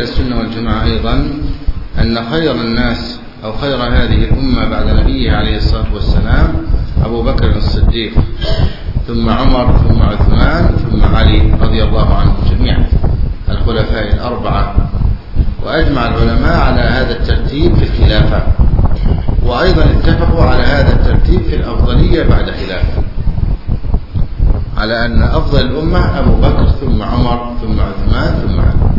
أهل السنة والجماعة أيضا أن خير الناس أو خير هذه الأمة بعد نبيه عليه الصلاة والسلام أبو بكر الصديق، ثم عمر، ثم عثمان، ثم علي رضي الله عنهم جميعا، الخلفاء الأربعة. وأجمع العلماء على هذا الترتيب في الخلافة، وأيضا اتفقوا على هذا الترتيب في الأفضلية بعد خلافة، على أن أفضل الأمة أبو بكر ثم عمر ثم عثمان ثم علي.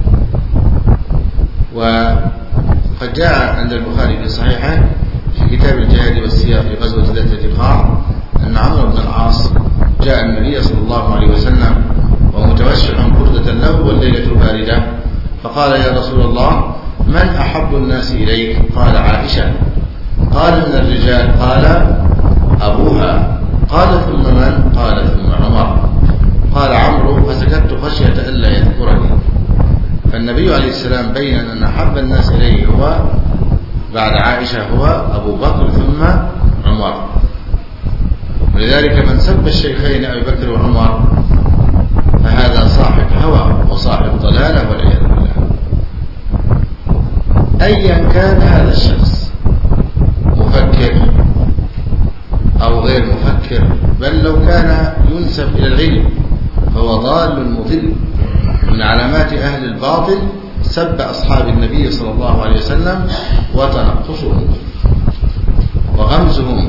وقد جاء عند البخاري في صحيحه في كتاب الجهاد والسير في غزوة ذات الرقاع أن عمرو بن العاص جاء النبي صلى الله عليه وسلم ومتوشح بردة له والليلة باردة، فقال يا رسول الله من أحب الناس إليك؟ قال عائشة. قال من الرجال؟ قال أبوها. قال ثم من؟ قال ثم عمر. قال عمرو فسكت خشية ألا يذكرني. فالنبي عليه السلام بين أن أحب الناس إليه هو بعد عائشة هو أبو بكر ثم عمر. ولذلك من سب الشيخين أبي بكر وعمر فهذا صاحب هوى وصاحب ضلالة والعياذ بالله. أيا كان هذا الشخص مفكر أو غير مفكر، بل لو كان ينسب إلى العلم فهو ضال مضل. من علامات أهل الباطل سب أصحاب النبي صلى الله عليه وسلم وتنقصهم وغمزهم.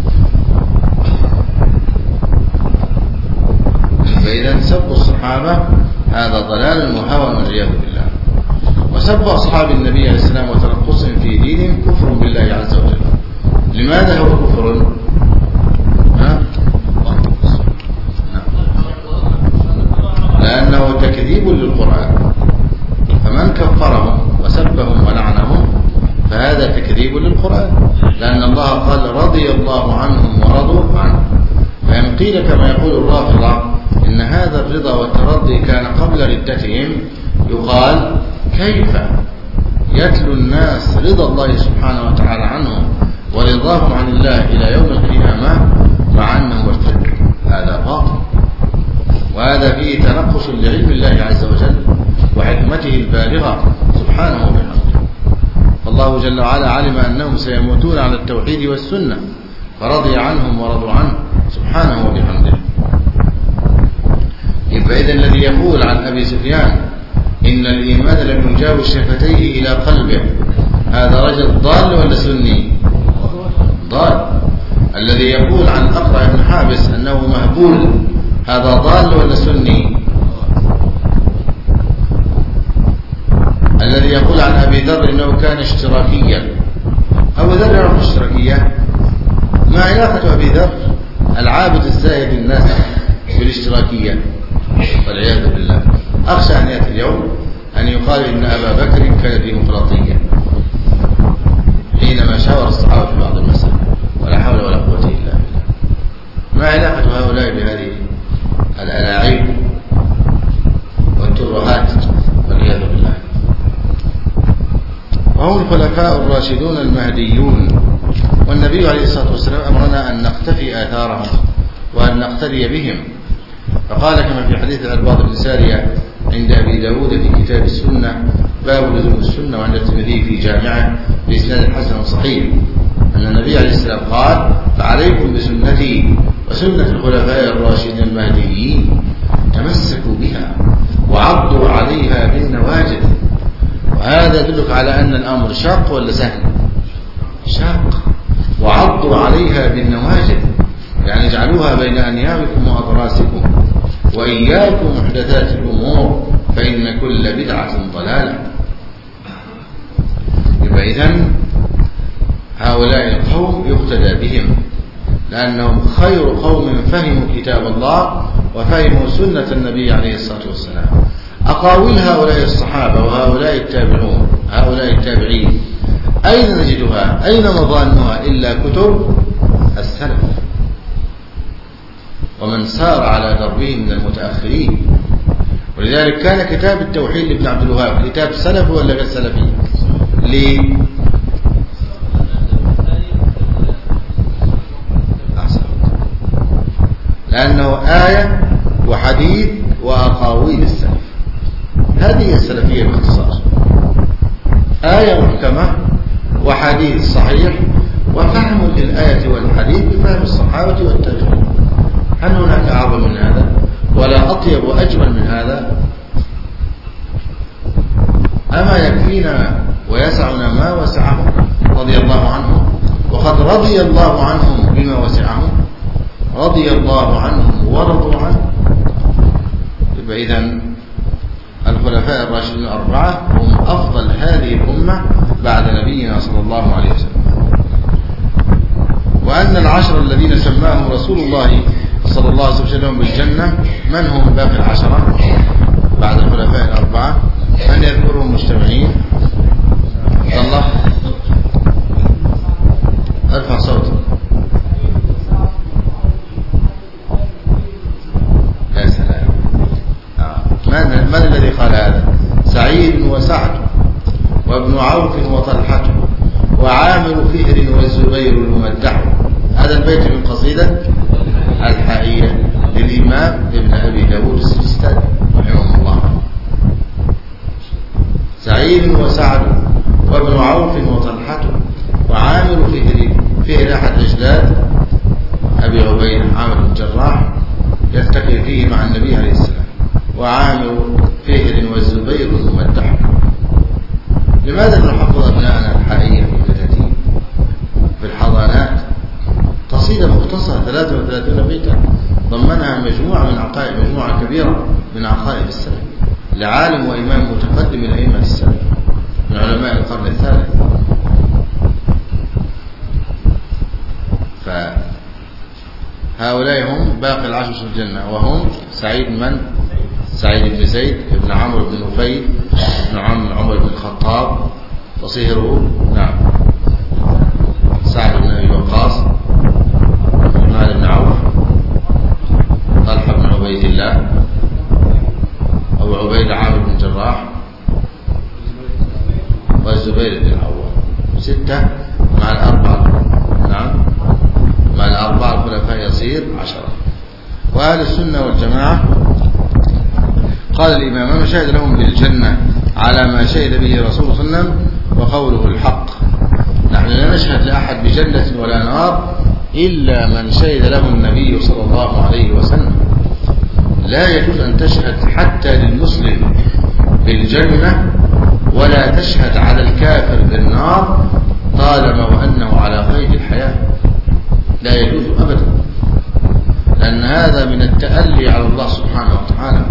فإذا سب الصحابة هذا ضلال وهوى والعياذ بالله. وسب أصحاب النبي عليه السلام وتنقصهم في دينهم كفر بالله عز وجل. لماذا هو كفر؟ لأنه تكذيب للقرآن، فمن كفرهم وسبهم ولعنهم فهذا تكذيب للقرآن، لأن الله قال رضي الله عنهم ورضوا عنه. فإن قيل كما يقول الرافضة إن هذا الرضا والترضي كان قبل ردتهم، يقال كيف يتلو الناس رضا الله سبحانه وتعالى عنهم ورضاهم عن الله إلى يوم القيامة مع أنهم ارتدوا؟ هذا باطل، وهذا فيه تنقص لعلم الله عز وجل وحكمته البالغة سبحانه وبحمده. فالله جل وعلا علم أنهم سيموتون على التوحيد والسنة فرضي عنهم ورضوا عنه سبحانه وبحمده. يبقى إذن الذي يقول عن أبي سفيان إن الإيمان لم يجاوز شفتيه إلى قلبه هذا رجل ضال ولا سني؟ ضال. الذي يقول عن أقرع بن حابس أنه مهبول هذا ضال ولا سني؟ الذي يقول عن أبي ذر إنه كان اشتراكيا، أبو ذر يعرف اشتراكية؟ ما علاقة أبي ذر العابد الزاهد الناس بالاشتراكية؟ والعياذ بالله. أخشى أن يأتي اليوم أن يقال إن أبا بكر كان ديمقراطيا حينما شاور الصحابة في بعض المسائل، ولا حول ولا قوة إلا بالله. ما علاقة هؤلاء بهذه الألاعيب والترهات والعياذ بالله؟ وهم الخلفاء الراشدون المهديون، والنبي عليه الصلاة والسلام أمرنا أن نقتفي آثارهم وأن نقتدي بهم، فقال كما في حديث العرباض بن سارية عند أبي داود في كتاب السنة باب لزوم السنة، وعند الترمذي في جامعه بإسناد حسن صحيح أن النبي عليه السلام قال فعليكم بسنتي وسنة الخلفاء الراشدين المهديين تمسكوا بها وعضوا عليها بالنواجذ. وهذا يدلك على أن الأمر شاق ولا سهل؟ شاق. وعضوا عليها بالنواجذ يعني اجعلوها بين أنيابكم وأضراسكم، وإياكم محدثات الأمور فإن كل بدعة ضلالة. يبقى إذن هؤلاء القوم يقتدى بهم لأنهم خير قوم فهموا كتاب الله وفهموا سنة النبي عليه الصلاة والسلام. أقاويل هؤلاء الصحابة وهؤلاء التابعون هؤلاء التابعين أين نجدها؟ أين مظانها إلا كتب السلف ومن سار على دربهم من المتأخرين. ولذلك كان كتاب التوحيد لابن عبد الوهاب كتاب سلفي ولا غير سلفي؟ ليه؟ لأنه آية وحديث وأقاويل السلف. هذه السلفية باختصار. آية محكمة وحديث صحيح وفهم للآية والحديث بفهم الصحابة والتابعين. هل هناك أعظم من هذا ولا أطيب وأجمل من هذا؟ أما يكفينا ويسعنا ما وسعهم رضي الله عنهم، وقد رضي الله عنهم بما وسعهم، رضي الله عنهم ورضوا عنه. يبقى إذن الخلفاء الراشدين الأربعة هم أفضل هذه الأمة بعد نبينا صلى الله عليه وسلم. وأن العشر الذين سماهم رسول الله صلى الله عليه وسلم بالجنة من هم باقي العشرة بعد الخلفاء الأربعة؟ من يذكرهم مجتمعين؟ الله ارفع صوتك. يا سلام. من الذي قال هذا؟ سعيد وسعد وابن عوف وطلحة وعامر فهر والزبير الممدح. هذا البيت من قصيدة الحائية للإمام ابن أبي داود السجستاني رحمه الله. سعيد وسعد وابن عوف وطلحة وعامر فهر أحد أجداد أبي عبيدة عامر بن الجراح يلتقي فيه مع النبي عليه السلام، وعامر فهر والزبير الممدح. لماذا نحفظ أبناءنا الحائية في الكتاتيب في الحضانات؟ قصيدة مختصرة 33 بيتا ضمنها مجموعة كبيرة من عقائد السلف لعالم وإمام متقدم من أئمة السلف من علماء القرن الثالث. فهؤلاء هم باقي العشر في الجنة، وهم سعيد بن زيد بن عمرو بن نفيل بن عمر بن الخطاب وصهره نعم سعد بن أبي وقاص عثمان بن عوف طلحة بن عبيد الله أبو عبيدة عامر بن الجراح والزبير بن العوام. 6 مع الأربعة نعم مع الأربعة الخلفاء يصير 10. وأهل السنة والجماعة قال الإمام من شهد لهم بالجنة على ما شهد به رسول صلى الله عليه وسلم وقوله الحق. نحن لا نشهد لأحد بجنة ولا نار إلا من شهد له النبي صلى الله عليه وسلم. لا يجوز أن تشهد حتى للمسلم بالجنة ولا تشهد على الكافر بالنار طالما وأنه على قيد الحياة، لا يجوز أبدا، لأن هذا من التألي على الله سبحانه وتعالى.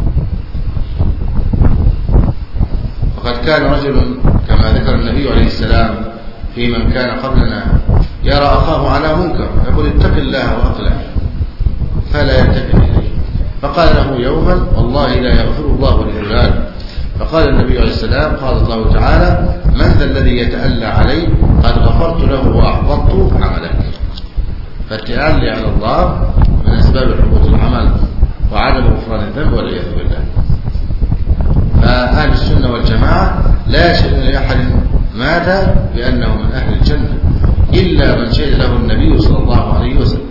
وقد كان رجل كما ذكر النبي عليه السلام في من كان قبلنا يرى أخاه على منكر يقول اتق الله وأقلع فلا ينتبه إليه، فقال له يوما والله لا يغفر الله لفلان، فقال النبي عليه السلام قال الله تعالى من ذا الذي يتألى علي قد غفرت له وأحبطت عملك. فالتألي على الله من أسباب حبوط العمل وعدم غفران الذنب والعياذ بالله. فأهل السنة والجماعة لا يشهدون لأحد مات بأنه من أهل الجنة إلا من شهد له النبي صلى الله عليه وسلم.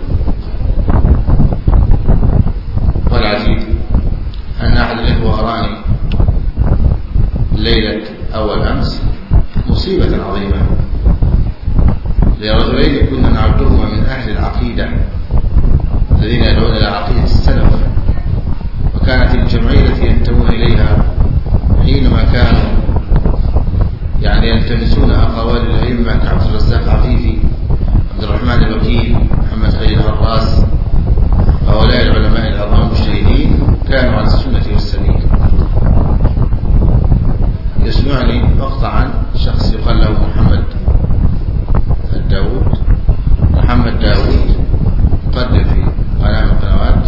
والعجيب أن أحد الإخوة أراني ليلة أول أمس مصيبة عظيمة لرجلين كنا نعدهما من أهل العقيدة الذين يدعون إلى عقيدة السلف، وكانت الجمعية التي ينتمون إليها حينما كانوا يلتمسون أقوال الأئمة كعبد الرزاق عفيفي، عبد الرحمن الوكيل، محمد خليل الراس، هؤلاء العلماء العظام المجتهدين كانوا على السنة والسبيل. يسمعني مقطعا شخص يقال له محمد داود مقدم في قناة من القنوات،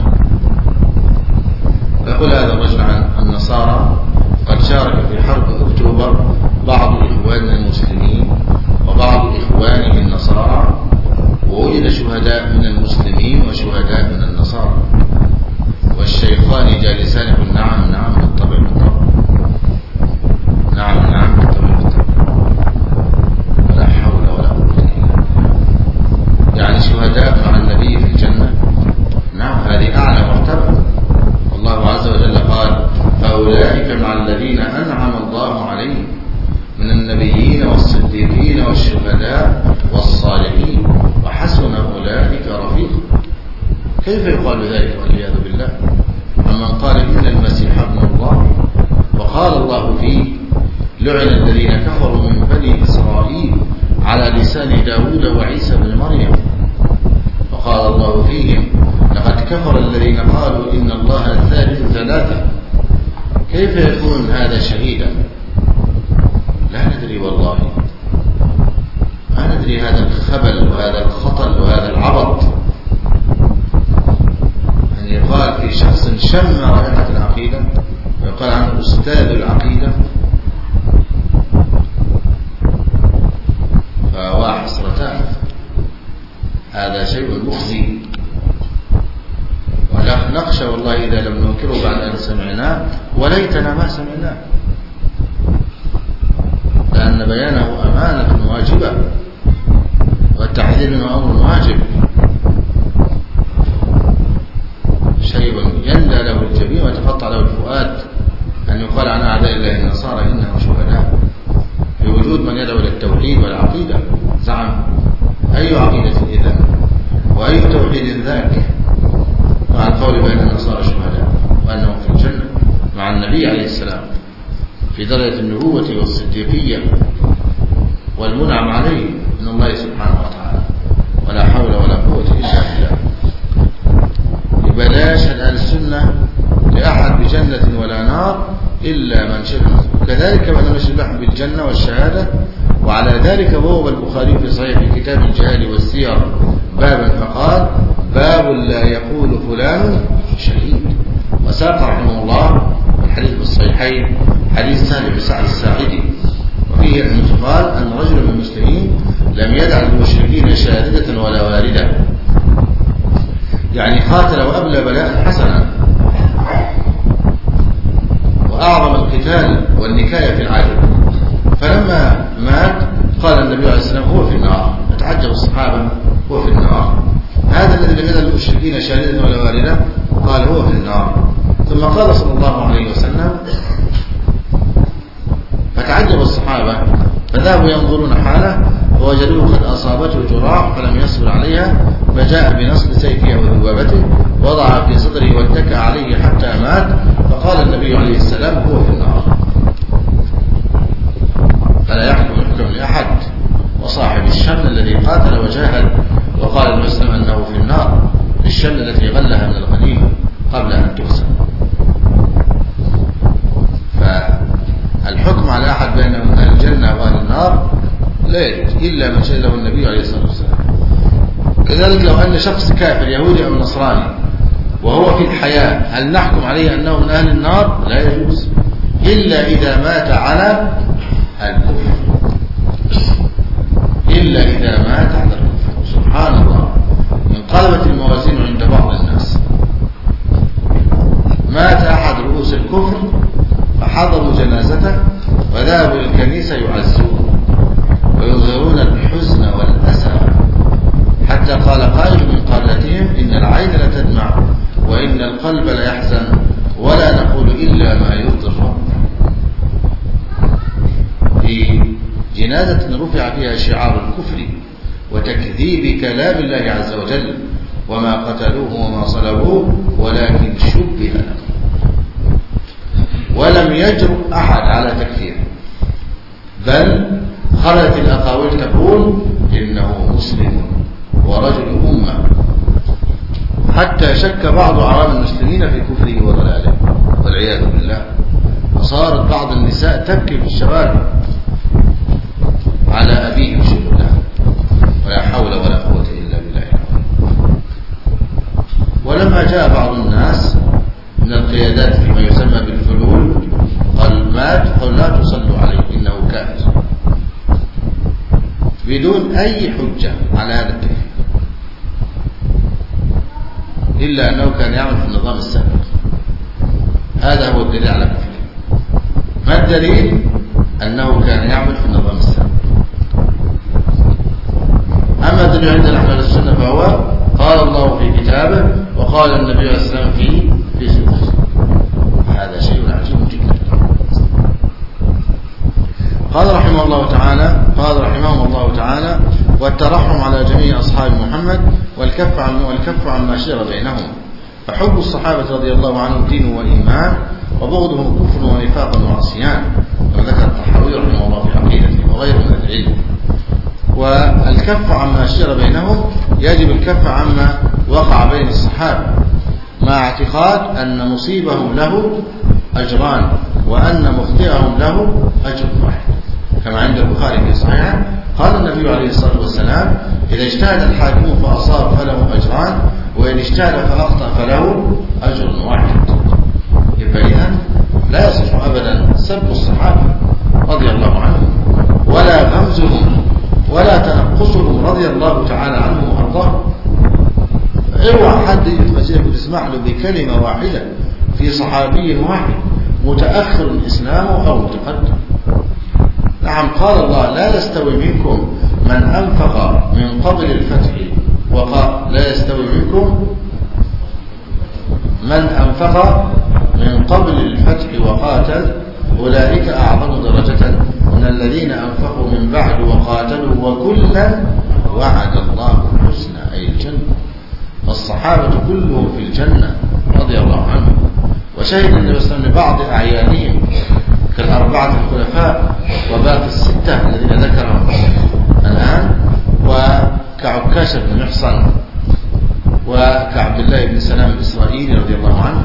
يقول هذا الرجل عن النصارى قد شارك في حرب أكتوبر بعض إخواننا المسلمين وبعض إخوانه النصارى، ووجد شهداء من المسلمين وشهداء من النصارى، والشيخان جالسان يقول نعم بالطبع نعم بالطبع. والشهداء والصالحين وحسن أولئك رفيقا. كيف يقال ذلك والعياذ بالله عمن قال إن المسيح ابن الله وقال الله فيه لعن الذين كفروا من بني إسرائيل على لسان داود وعيسى بن مريم، وقال الله فيهم لقد كفر الذين قالوا إن الله ثالث ثلاثة. كيف يكون هذا شهيدا؟ لا ندري والله، ما ندري هذا الخبل وهذا الخطل وهذا العبط أن يقال في شخص شم رائحة العقيدة ويقال عنه أستاذ العقيدة، فهو حسرتان. هذا شيء مخزي، ونخشى والله إذا لم ننكره بعد أن سمعناه وليتنا ما سمعناه، لأن بيانه أمانة واجبة والتحذير منه أمر واجب. شيء يندى له الجبين ويتقطع له الفؤاد أن يقال عن أعداء الله النصارى إنهم شهداء بوجود من يدعو إلى التوحيد والعقيدة. زعم أي عقيدة إذن وأي توحيد ذاك مع القول بأن النصارى شهداء وأنهم في الجنة مع النبي عليه السلام في درجة النبوة والصديقية والمنعم عليه من الله سبحانه وتعالى، ولا حول ولا قوة إلا بالله. يبقى لا يشهد أهل السنة لأحد بجنة ولا نار إلا من شهد، وكذلك من يشهد له بالجنة والشهادة. وعلى ذلك بوب البخاري في صحيح في كتاب الجهاد والسير بابا فقال باب لا يقول فلان شهيد. وساق رحمه الله الحديث بالصحيحين حديث سهل بن سعد الساعدي وفيه أنه قال أن رجل من المسلمين لم يدع المشركين شاردة ولا واردة، يعني قاتل وأبلى بلاء حسنا وأعظم القتال والنكاية في العالم. فلما مات قال النبي عليه السلام هو في النار. فتعجب الصحابة هو في النار، هذا الذي لم يدع المشركين شاردة ولا واردة قال هو في النار. ثم قال صلى الله عليه وسلم فتعجب الصحابة فذهبوا ينظرون حاله فوجدوه قد أصابته جراح فلم يصبر عليها، فجاء بنصب سيفه وذبابته وضع في صدره واتكى عليه حتى مات. فقال النبي عليه السلام هو في النار. فلا يحكم الحكم لأحد. وصاحب الشمل الذي قاتل وجاهد وقال المسلم أنه في النار بالشمل التي غلها من الغنيمة قبل أن تقسم. فالحكم على أحد بين أهل الجنة وأهل النار لا يجوز إلا من شهد له النبي عليه الصلاة والسلام. كذلك لو أن شخص كافر يهودي أو نصراني وهو في الحياة هل نحكم عليه أنه من أهل النار؟ لا يجوز إلا إذا مات على الكفر، إلا إذا مات على الكفر. سبحان الله، انقلبت الموازين عند بعض الناس. مات أحد رؤوس الكفر فحضروا جنازته وذهبوا للكنيسة يعزون ويظهرون الحزن والأسى، حتى قال قائل من قادتهم إن العين لتدمع وإن القلب ليحزن ولا نقول إلا ما يرضي الرب. في جنازة رفع فيها شعار الكفر وتكذيب كلام الله عز وجل وما قتلوه وما صلبوه ولكن شبه لهم، ولم يجرؤ أحد على تكفيره، بل خرجت الأقاويل تقول إنه مسلم ورجل أمة، حتى شك بعض عوام المسلمين في كفره وضلاله والعياذ بالله. وصارت بعض النساء تبكي في الشوارع على أبيهم شهداء، ولا حول ولا قوة إلا بالله. ولما جاء بعض الناس من القيادات فيما يسمى بالفلول قال مات قال لا تصلوا عليه إنه كافر، بدون أي حجة على هذا التكفير إلا أنه كان يعمل في النظام السابق. هذا هو الدليل على كفره. ما الدليل؟ أنه كان يعمل في النظام السابق. أما الدليل عند أهل السنة فهو قال الله في كتابه وقال النبي عليه الصلاة والسلام في سنته. هذا شيء عجيب جدا. قال رحمه الله تعالى والترحم على جميع أصحاب محمد والكف عما شجر بينهم. فحب الصحابة رضي الله عنهم دين وإيمان، وبغضهم كفر ونفاق وعصيان، وذكر الطحاوي رحمه الله في عقيدته وغيره من العلم. والكف عما شجر بينهم يجب الكف عما وقع بين الصحابة، مع اعتقاد أن مصيبهم له أجران، وأن مخطئهم له أجر واحد، كما عند البخاري في صحيحه قال النبي عليه الصلاة والسلام: إذا اجتهد الحاكم فأصاب فله أجران، وإن اجتهد فأخطأ فله أجر واحد. يبقى إذن لا يصح أبدا سب الصحابة رضي الله عنهم، ولا غمزهم، ولا تنقصهم رضي الله تعالى عنهم وأرضاهم. اوعى حد يجي مسيرك وتسمع له بكلمة واحدة في صحابي واحد متأخر إسلامه أو متقدم. نعم، قال الله: لا يستوي منكم من أنفق من قبل الفتح لا يستوي منكم من أنفق من قبل الفتح وقاتل، أولئك أعظم درجة من الذين أنفقوا من بعد وقاتلوا، وكلا وعد الله الحسنى أي الجنة. والصحابة كلهم في الجنة رضي الله عنهم. وشهد النبي صلى الله عليه وسلم لبعض أعيانهم كالأربعة الخلفاء وباقي الستة الذين ذكرهم الآن، وكعكاش بن محصن، وكعبد الله بن سلام الإسرائيلي رضي الله عنه،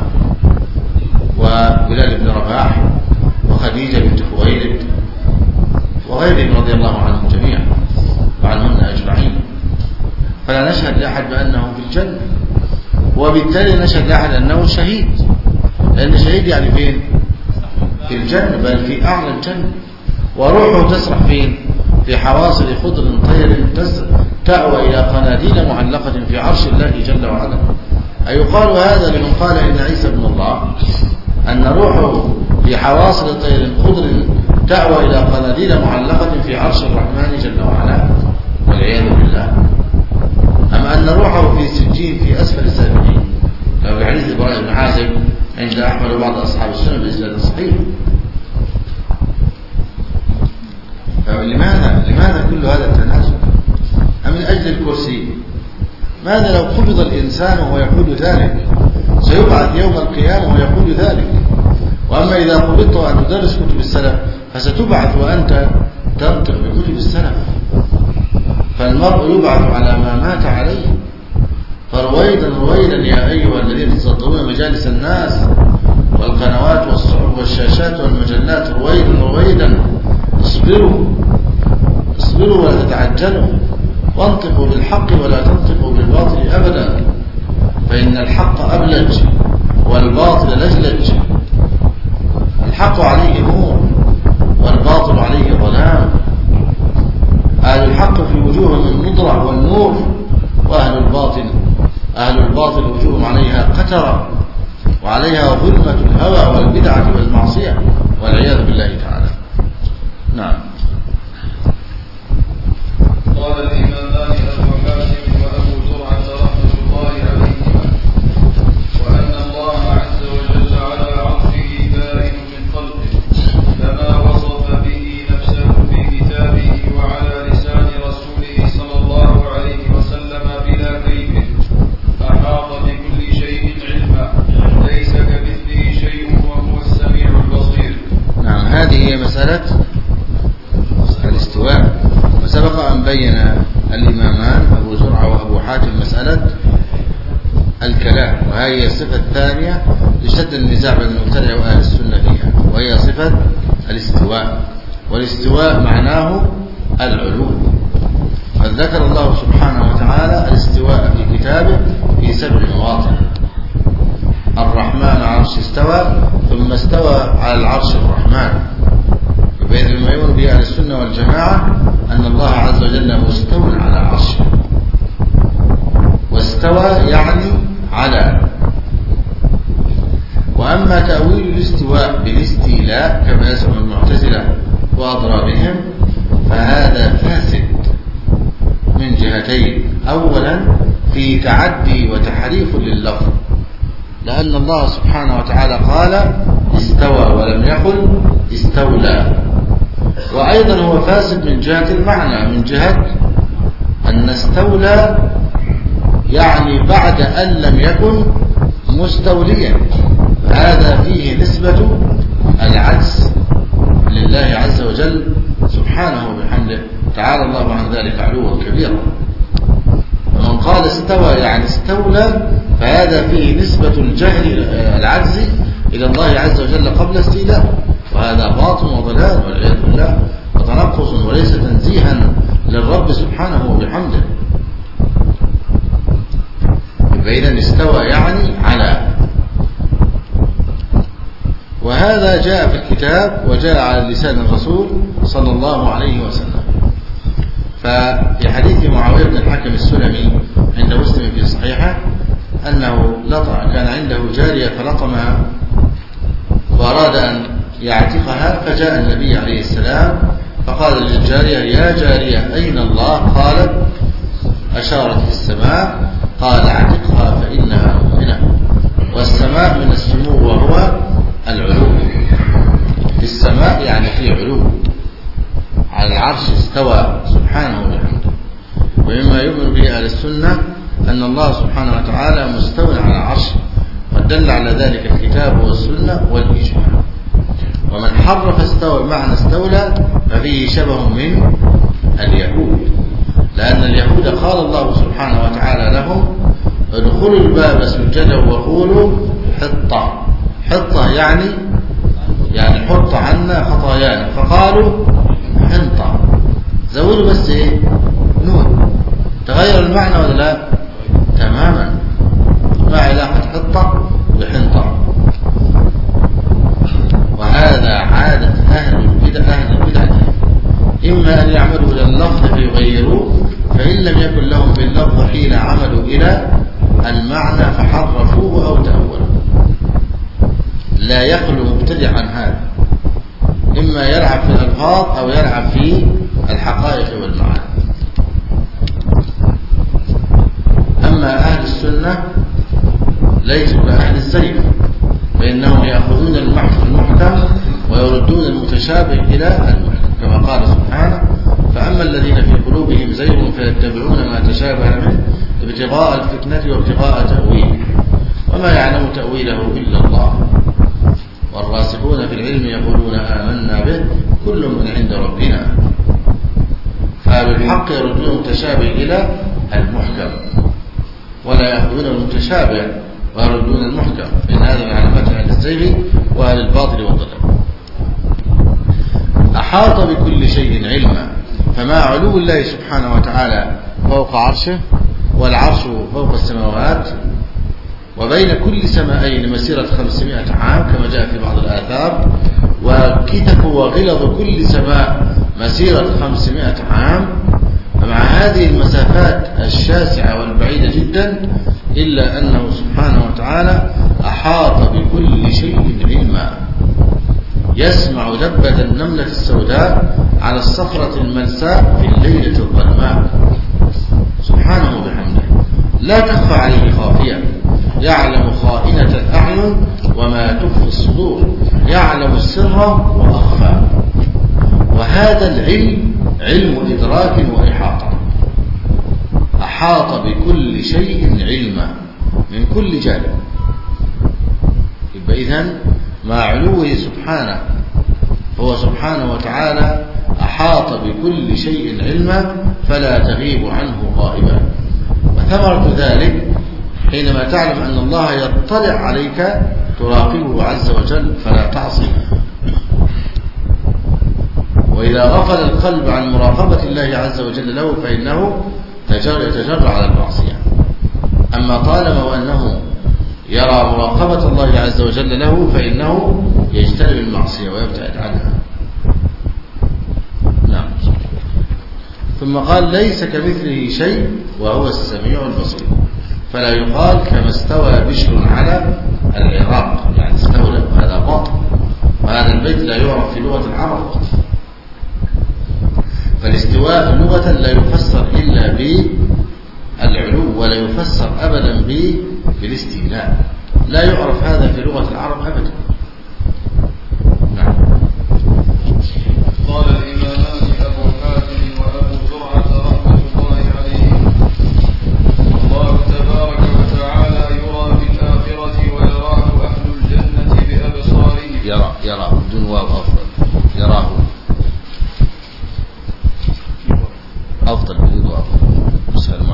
وبلال بن رباح، وخديجة بنت خويلد، وغيرهم رضي الله عنهم جميعا وعنهن أجمعين. فلا نشهد لأحد بأنه في الجنة، وبالتالي نشهد لأحد أنه شهيد، لأن شهيد يعني فين؟ في الجنة، بل في أعلى الجنة. وروحه تسرح فين؟ في حواصل خضر طير تأوى إلى قناديل معلقة في عرش الله جل وعلا. أيقال هذا لمن قال إن عيسى ابن الله، أن روحه في حواصل طير خضر تأوى إلى قناديل معلقة في عرش الرحمن جل وعلا، والعياذ بالله. أما أن روحه في سجين في أسفل السافلين، لو في حديث إبراهيم بن حازم عند أحمد وبعض أصحاب السنة بإسناد صحيح. لماذا كل هذا التنازل؟ أم من أجل الكرسي؟ ماذا لو قبض الإنسان وهو يقول ذلك؟ سيبعث يوم القيامة ويقول ذلك. وأما إذا قبضت وأن تدرس كتب السلف فستبعث وأنت تنطق بكتب السلف. فالمرء يبعث على ما مات عليه. فرويدا رويدا يا أيها الذين تصدرون مجالس الناس والقنوات والصحف والشاشات والمجلات، رويدا رويدا، اصبروا ولا تتعجلوا، وانطقوا بالحق ولا تنطقوا بالباطل أبدا، فإن الحق أبلج والباطل لجلج. الحق عليه نور والباطل عليه ظلام. أهل الحق في وجوههم النضرة والنور، وأهل الباطل وجوههم عليها قترة وعليها ظلمة الهوى والبدعة والمعصية والعياذ بالله تعالى. نعم. قال الإمامان أبو حاتم وأبو زرعة رحمة الله عليهما: وأن الله عز وجل على عرشه بائن من خلقه، كما وصف به نفسه في كتابه وعلى لسان رسوله صلى الله عليه وسلم بلا كيف، أحاط بكل شيء علما، ليس كمثله شيء وهو السميع البصير. نعم، هذه هي مسألة الاستواء. وسبق أن بين الإمامان أبو زرعة وأبو حاتم مسألة الكلام، وهي الصفة الثانية لشد النزاع بين المبتدع وأهل السنة فيها، وهي صفة الاستواء. والاستواء معناه العلو. قد ذكر الله سبحانه وتعالى الاستواء في كتابه في 7 مواطن. الرحمن على العرش استوى، ثم استوى على العرش الرحمن. فإذا ما يؤمن به أهل السنة والجماعة أن الله عز وجل مستوى على عرشه. واستوى يعني على. وأما تأويل الاستواء بالاستيلاء كما يزعم المعتزلة وأضرابهم فهذا فاسد من جهتين. أولا في تعدي وتحريف لللفظ، لأن الله سبحانه وتعالى قال استوى ولم يقل استولى. وأيضا وأيضا هو فاسد من جهة المعنى، من جهة أن استولى يعني بعد أن لم يكن مستوليا، هذا فيه نسبة العجز لله عز وجل سبحانه وبحمده، تعالى الله عن ذلك علوا كبيرا. ومن قال استوى يعني استولى فهذا فيه نسبة الجهل العجز إلى الله عز وجل قبل استيلاء، وهذا باطل وضلال والعياذ بالله وتنقص وليس تنزيها للرب سبحانه وبحمده. إذن استوى يعني على، وهذا جاء في الكتاب وجاء على لسان الرسول صلى الله عليه وسلم. ففي حديث معاوية بن الحكم السلمي عند مسلم في صحيحه أنه كان عنده جارية فلطمها وأراد أن يعتقها، فجاء النبي عليه السلام فقال للجارية: يا جارية أين الله؟ قالت: أشارت في السماء. قال: اعتقها فإنها مؤمنة. والسماء من السمو وهو العلو، في السماء يعني في علو، على العرش استوى سبحانه وبحمده. ومما يؤمن به أهل السنة أن الله سبحانه وتعالى مستوى على العرش، ودل على ذلك الكتاب والسنة والإجماع. ومن حرف استوى بمعنى استولى ففيه شبه من اليهود، لأن اليهود قال الله سبحانه وتعالى لهم: ادخلوا الباب سجدا وقولوا حطة. حطة يعني حط عنا خطايانا، فقالوا حنطة، زودوا بس نون، تغير المعنى ولا لا؟ تماما، ما علاقة حطة بحنطة. وهذا عادة أهل البدع، إما أن يعملوا إلى اللفظ فيغيروه، فإن لم يكن لهم باللفظ حين عملوا إلى المعنى فحرفوه أو تأولوا. لا يخلو مبتدع عن هذا، إما يلعب في الألفاظ أو يلعب في الحقائق والمعاني. أما أهل السنة ليسوا كأهل الزيغ، فإنهم يأخذون المحكم ويردون المتشابه إلى المحكم، كما قال سبحانه: فأما الذين في قلوبهم زيغ فيتبعون ما تشابه منه ابتغاء الفتنة وابتغاء تأويله وما يعلم تأويله إلا الله والراسخون في العلم يقولون آمنا به كل من عند ربنا. فبالحق يردون المتشابه إلى المحكم، ولا يأخذون المتشابه ويردون المحكم، إن هذا من علامات أهل الزيغ وأهل الباطل والضلال. أحاط بكل شيء علما، فما علو الله سبحانه وتعالى فوق عرشه، والعرش فوق السماوات، وبين كل سمائين مسيرة 500 عام كما جاء في بعض الآثار، وكتف وغلظ كل سماء مسيرة 500 عام. فمع هذه المسافات الشاسعة والبعيدة جدا إلا أنه سبحانه وتعالى أحاط بكل شيء علما، يسمع دبة النملة السوداء على الصخرة الملساء في الليلة الظلماء سبحانه وبحمده، لا تخفى عليه خافية، يعلم خائنة الأعين وما تخفي الصدور، يعلم السر وأخفى. وهذا العلم علم إدراك وإحاطة، أحاط بكل شيء علما من كل جانب. يبقى إذن مع علوه سبحانه، هو سبحانه وتعالى أحاط بكل شيء علما فلا تغيب عنه غائبا. وثمرة ذلك حينما تعلم أن الله يطلع عليك تراقبه عز وجل فلا تعصي. وإذا غفل القلب عن مراقبة الله عز وجل له فإنه يتجرع على المعصية. أما طالما وأنه يرى مراقبة الله عز وجل له فإنه يجتنب المعصية ويبتعد عنها. نعم. ثم قال: ليس كمثله شيء وهو السميع البصير. فلا يقال كما استوى بشر على العراق، يعني استولى، هذا باطل، وهذا البيت لا يعرف في لغة العرب. فالاستواء لغة لا يفسر إلا بالعلو، ولا يفسر أبدا بالاستيلاء، لا يعرف هذا في لغة العرب أبدا. نعم. قال الإمام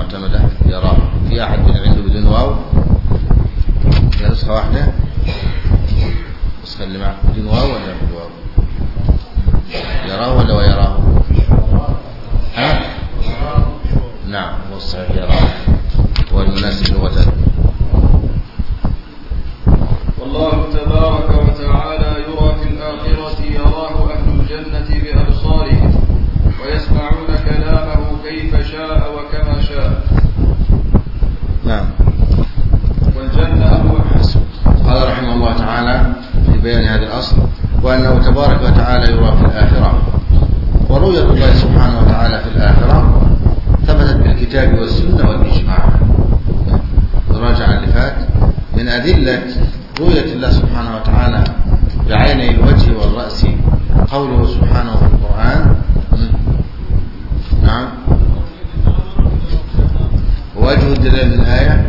معتمدة يراه. في أحد عنده بدون واو؟ هي نسخة واحدة؟ نسخة اللي معك بدون واو ولا بالواو؟ يراه ولا ويراه؟ ها؟ نعم هو الصحيح يراه، هو المناسب لغة. والله تبارك وتعالى يرى في الآخرة، يراه أهل الجنة بأبصارهم ويسمعون كلامه كيف شاء وكما شاء. نعم. والجنة قال رحمه الله تعالى في بيان هذا الأصل: وأنه تبارك وتعالى يرى في الآخرة. ورؤية الله سبحانه وتعالى في الآخرة ثبتت بالكتاب والسنة والإجماع. نراجع اللي فات من أدلة رؤية الله سبحانه وتعالى بعيني الوجه والرأس قوله سبحانه في القرآن. نعم. وجه دلالة الآية: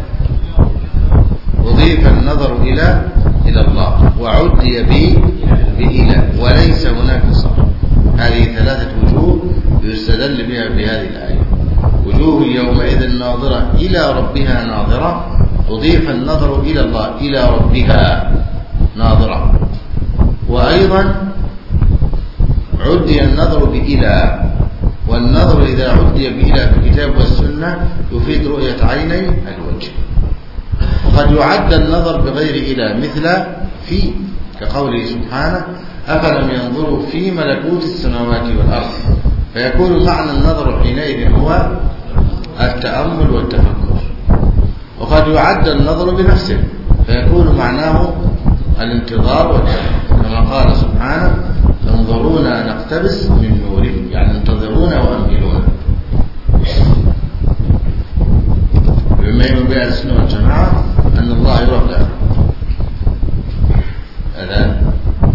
أضيف النظر إلى الله وعدي بإلى وليس هناك صار. هذه ثلاثة وجوه يستدل بها بهذه الآية. وجوه يومئذ ناظرة إلى ربها ناظرة، أضيف النظر إلى الله إلى ربها ناظرة. وأيضا عدي النظر بإلى، والنظر إذا عدي بإلى في الكتاب والسنة يفيد رؤية عيني الوجه. وقد يعد النظر بغير إلى مثل في، كقوله سبحانه: أفلم ينظروا في ملكوت السماوات والأرض، فيكون معنى النظر حينئذ هو التأمل والتفكر. وقد يعد النظر بنفسه فيكون معناه الانتظار والتفكر، كما قال سبحانه: انظرونا نقتبس من نورهم، يعني انتظرونا وأمهلونا. بما يؤمن بها السنة والجماعة أن الله يرى في الآخرة. أذان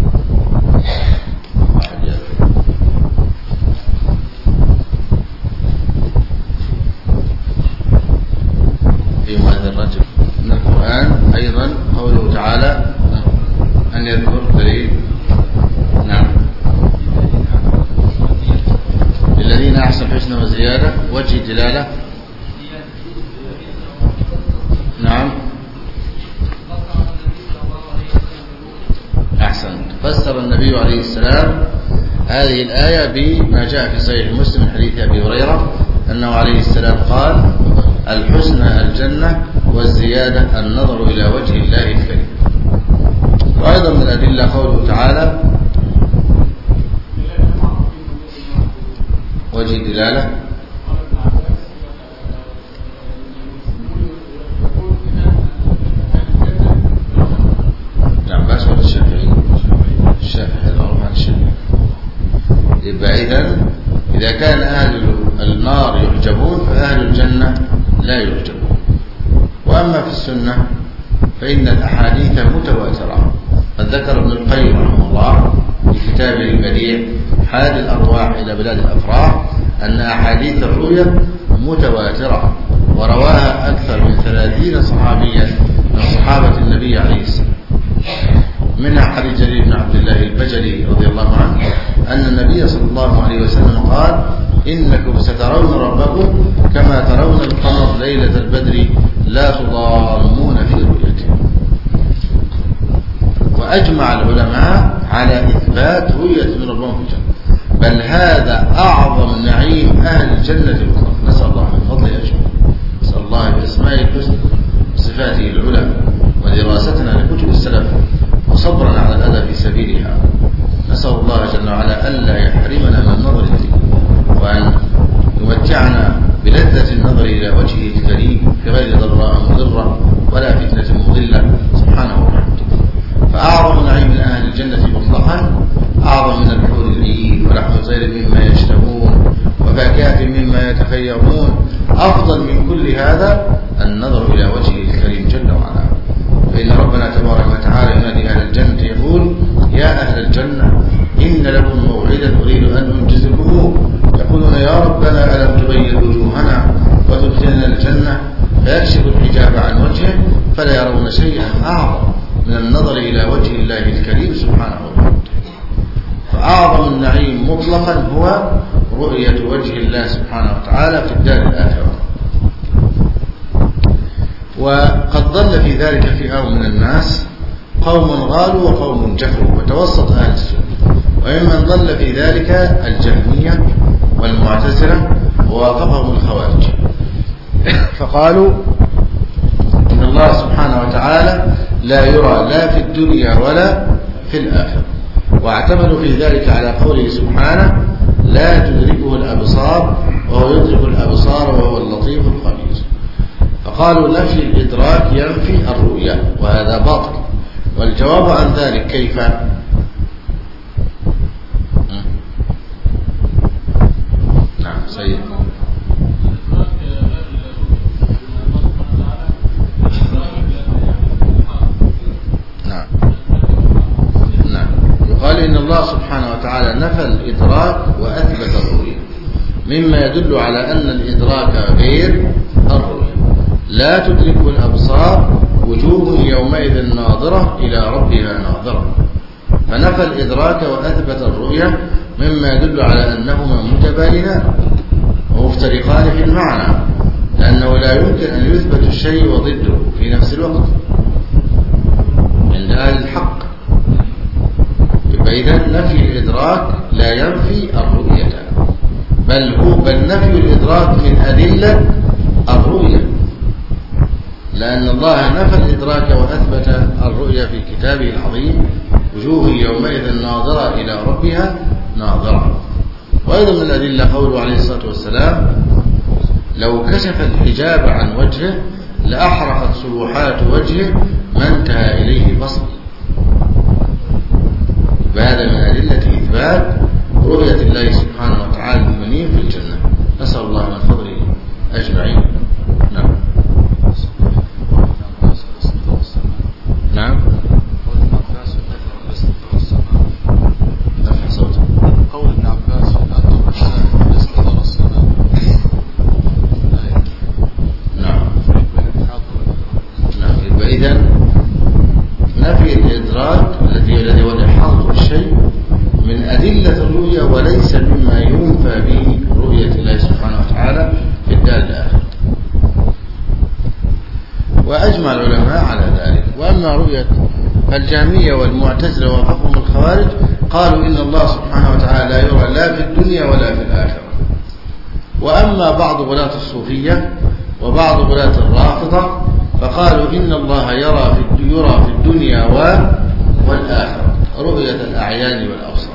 في هذا الرجل من القرآن أيضا قوله تعالى أن يذكر دليل. نعم. للذين أحسن الحسنى وزيادة. وجه دلالة. نعم أحسن. فسر النبي عليه السلام هذه الآية بما جاء في صحيح مسلم من حديث أبي هريرة أنه عليه السلام قال: الحسنى الجنة والزيادة النظر إلى وجه الله الكريم. وأيضا من الأدلة قوله تعالى: وجه دلالة. نعم بس ولا الشافعي؟ الشافعي الأربعة عن الشافعي. يبقى إذا كان أهل النار يعجبون فأهل الجنة لا يعجبون. وأما في السنة فإن الأحاديث متواترة. قد ذكر ابن القيم رحمه الله في كتابه البديع حال الأرواح إلى بلاد الأفراح أن أحاديث الرؤيا متواترة، ورواها أكثر من 30 صحابيا من صحابة النبي عليه السلام. منها حديث جرير بن عبد الله البجلي رضي الله عنه أن النبي صلى الله عليه وسلم قال: إنكم سترون ربكم كما ترون القمر ليلة البدر لا تضامون في رؤيته. وأجمع العلماء على إثبات رؤية من ربهم في الجنة، بل هذا أعظم نعيم أهل الجنة المطلق. نسأل الله من فضله أجمع، نسأل الله بأسمائه الحسنى وصفاته العلى ودراستنا لكتب السلف وصبرا على الأذى في سبيلها. نسأل الله جل وعلا ألا يحرمنا من النظر إليه، وأن يمتعنا بلذة النظر إلى وجهه الكريم في غير ضراء مضرة ولا فتنة مضلة سبحانه وتعالى. فأعظم نعيم من أهل الجنة مطلقا أعظم من الحور العين ولحم طير مما يشتهون وفاكهة مما يتخيرون. أفضل من كل هذا النظر إلى وجهه الكريم جل وعلا. فإن ربنا تبارك وتعالى ينادي أهل الجنة يقول: يا أهل الجنة إن لكم موعدا أريد أن أنجزكموه. يقولون: يا ربنا ألم تبيض وجوهنا وتدخلنا الجنة؟ فيكشف الحجاب عن وجهه فلا يرون شيئا أعظم من النظر إلى وجه الله الكريم سبحانه وتعالى. فأعظم النعيم مطلقا هو رؤية وجه الله سبحانه وتعالى في الدار الآخرة. وقد ضل في ذلك فئة من الناس، قوم غالوا وقوم جفوا، وتوسط أهل السنة. وممن ضل في ذلك الجهمية والمعتزلة ووافقهم الخوارج، فقالوا إن الله سبحانه وتعالى لا يرى لا في الدنيا ولا في الآخرة، واعتمدوا في ذلك على قوله سبحانه لا تدركه الأبصار وهو يدرك الأبصار وهو اللطيف الخبير. فقالوا نفي الإدراك ينفي الرؤيا، وهذا باطل. والجواب عن ذلك كيف؟ نعم سيد. نعم يقال إن الله سبحانه وتعالى نفى الإدراك وأثبت الرؤيا، مما يدل على أن الإدراك غير الرؤيا. لا تدركه الأبصار وجوه يومئذ ناظرة إلى ربها ناظرة، فنفى الإدراك وأثبت الرؤيا، مما يدل على أنهما متباينان ومفترقان في المعنى، لأنه لا يمكن أن يثبت الشيء وضده في نفس الوقت عند أهل الحق. فإذا نفي الإدراك لا ينفي الرؤية، بل نفي الإدراك من أدلة الرؤية، لأن الله نفى الإدراك وأثبت الرؤية في كتابه العظيم وجوه يومئذ ناظرة إلى ربها ناظرة. وأيضا من الأدلة قوله عليه الصلاة والسلام لو كشف الحجاب عن وجهه لأحرقت سبحات وجهه ما انتهى إليه بصره. وهذا من أدلة إثبات رؤية الله سبحانه وتعالى المؤمنين في الجنة. نسأل الله من فضله أجمعين. نعم. نعم. قول ابن عباس نعم. يبقى إذن نفي الإدراك الذي هو الإحاطة بالشيء من أدلة الرؤية، وليس مما ينفى به رؤية الله سبحانه وتعالى في الدار الآخرة. وأجمع العلماء على ذلك. وأما رؤية الجهمية والمعتزلة ووافقهم الخوارج قالوا إن الله سبحانه وتعالى لا يرى لا في الدنيا ولا في الآخرة. وأما بعض غلاة الصوفية وبعض غلاة الرافضة فقالوا إن الله يرى في الدنيا والآخرة رؤية الأعيان والأبصار،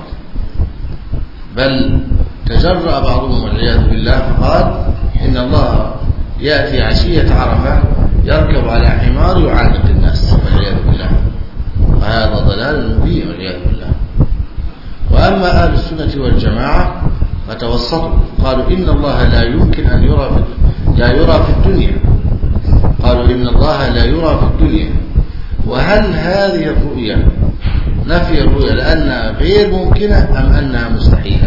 بل تجرأ بعضهم والعياذ بالله فقال إن الله يأتي عشية عرفة يركب على حمار يعانق الناس والعياذ بالله، وهذا ضلال مبين والعياذ بالله. وأما أهل السنة والجماعة فتوسطوا قالوا إن الله لا يمكن أن يرى في الدنيا، قالوا إن الله لا يرى في الدنيا. وهل هذه الرؤية نفي الرؤية لأنها غير ممكنة أم أنها مستحيلة؟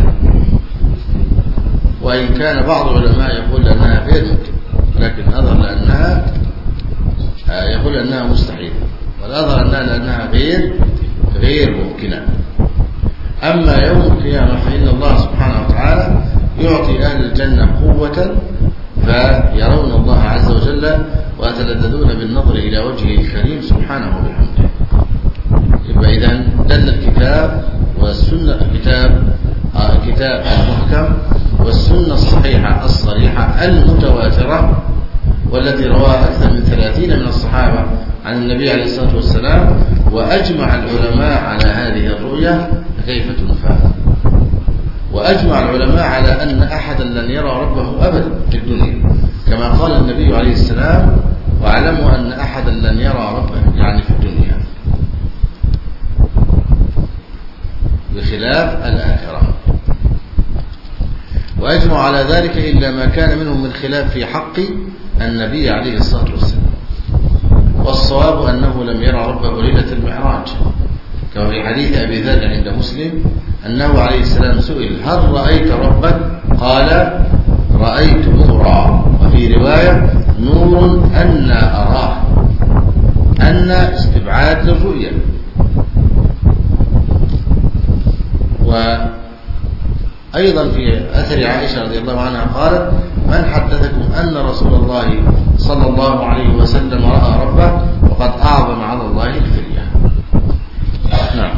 وإن كان بعض العلماء يقول أنها غير ممكنة، لكن أظهر لأنها يقول أنها مستحيلة، والأظهر أنها لأنها غير ممكنة. أما يوم القيامة فإن الله سبحانه وتعالى يعطي أهل الجنة قوة فيرون الله عز وجل ويتلذذون بالنظر إلى وجهه الكريم سبحانه وبحمده. يبقى إذن دل الكتاب والسنة، الكتاب المحكم والسنة الصحيحة الصريحة المتواترة، والتي رواها أكثر من 30 من الصحابة عن النبي عليه الصلاة والسلام. وأجمع العلماء على هذه الرؤية كيف تنفى. وأجمع العلماء على أن أحدا لن يرى ربه أبدا في الدنيا، كما قال النبي عليه السلام واعلموا أن أحدا لن يرى ربه يعني في الدنيا، بخلاف الآخرة. وأجمعوا على ذلك إلا ما كان منهم من خلاف في حق النبي عليه الصلاة والسلام. والصواب أنه لم يرى ربه ليلة المعراج، كما في حديث أبي ذر عند مسلم أنه عليه السلام سئل هل رأيت ربك؟ قال رأيت نورا، وفي رواية نور أن أراه، أن استبعاد للرؤية. وأيضا في أثر عائشة رضي الله عنها قالت من حدثكم أن رسول الله صلى الله عليه وسلم رأى ربه وقد أعظم على الله الفرية. نعم.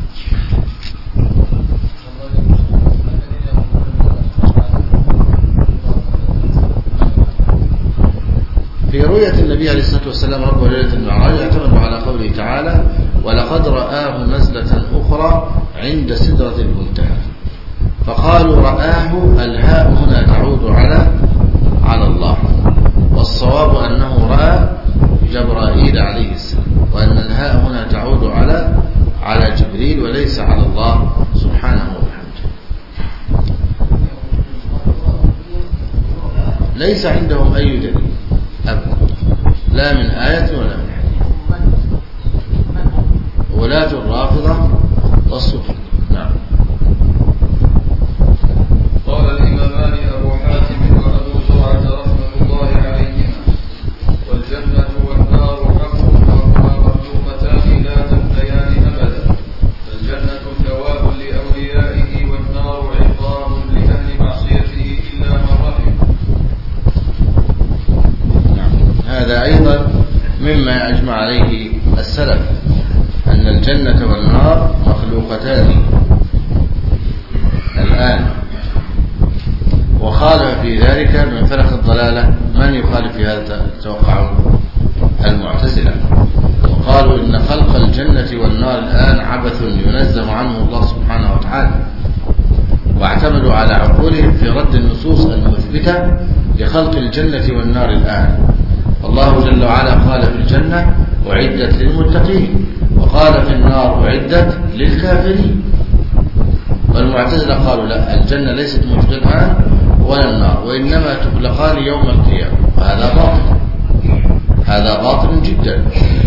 في رؤية النبي عليه الصلاة والسلام ربه ليلة المعراج يعتمد على قوله تعالى: ولقد رآه نزلة أخرى عند سدرة المنتهى. فقالوا رآه، الهاء هنا تعود على الله، والصواب أنه رأى جبرائيل عليه السلام، وأن الهاء هنا تعود على جبريل وليس على الله سبحانه وبحمده. ليس عندهم أي دليل أبدا، لا من آية ولا من حديث. ولاة الرافضة والصوفية. نعم. قال الإمامان أبو حاتم وأبو زرعة رحمة الله عليهما: والجنة والنار حق وهما مخلوقتان لا تفنيان أبدا، فالجنة ثواب لأوليائه والنار عقاب لأهل معصيته إلا من رحم. هذا أيضا مما أجمع عليه السلف، أن الجنة والنار مخلوقتان الآن. وخالف في ذلك من فرق الضلالة من يخالف في هذا توقعوا المعتزلة، وقالوا إن خلق الجنة والنار الآن عبث ينزه عنه الله سبحانه وتعالى، واعتمدوا على عقولهم في رد النصوص المثبتة لخلق الجنة والنار الآن. الله جل وعلا قال في الجنة: أعدت للمتقين، وقال في النار: أعدت للكافرين. والمعتزلة قالوا لا، الجنة ليست موجودة الآن ولا النار، وإنما تخلقان يوم القيامة. وهذا باطل، هذا باطل جدا.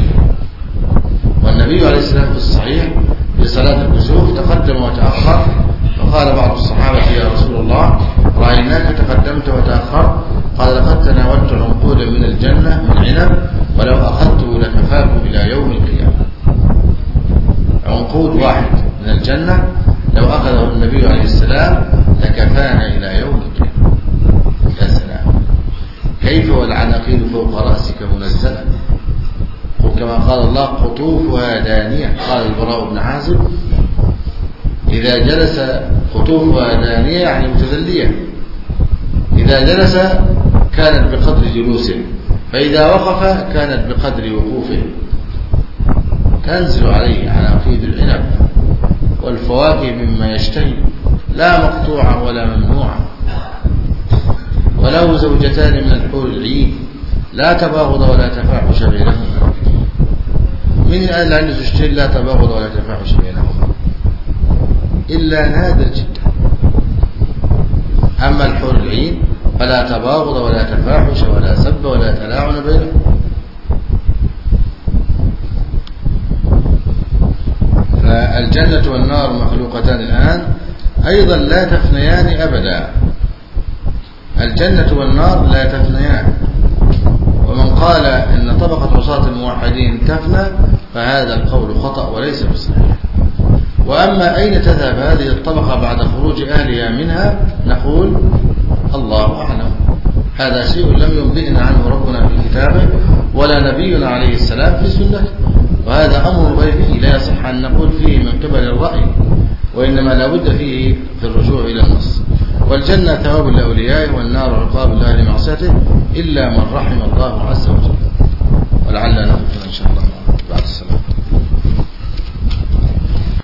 والنبي عليه السلام في الصحيح في صلاة الكسوف تقدم وتأخر، فقال بعض الصحابة: يا رسول الله، رأيناك تقدمت وتأخرت. قال: لقد تناولت عنقودا من الجنة من عنب، ولو أخذته لكفاكم إلى يوم القيامة. عنقود واحد من الجنة لو أخذه النبي عليه السلام لكفانا إلى يوم القيامة. يا سلام، كيف والعناقيد فوق رأسك منزلة، كما قال الله: قطوفها دانية. قال البراء بن عازب: إذا جلس قطوفها دانية يعني متذلية، إذا جلس كانت بقدر جلوسه، فإذا وقف كانت بقدر وقوفه. تنزل عليه عناقيد العنب والفواكه مما يشتهي، لا مقطوعة ولا ممنوعة. وله زوجتان من الحور العين، لا تباغض ولا تفاحش بينهما. من الآن عنده زوجتين لا تباغض ولا تفاحش بينهما إلا نادر جدا. أما الحور العين فلا تباغض ولا تفاحش ولا سب ولا تلاعن بينهم. فالجنة والنار مخلوقتان الآن أيضا لا تفنيان أبدا. الجنة والنار لا تفنيان. ومن قال إن طبقة عصاة الموحدين تفنى فهذا القول خطأ وليس بصحيح. وأما أين تذهب هذه الطبقة بعد خروج أهلها منها نقول الله أعلم. هذا شيء لم ينبئنا عنه ربنا في كتابه ولا نبينا عليه السلام في سنته، وهذا أمر غيبي لا يصح أن نقول فيه من قبل الرأي، وإنما لا بد فيه في الرجوع إلى النص. والجنة ثواب لأوليائه والنار عقاب لأهل معصيته إلا من رحم الله عز وجل.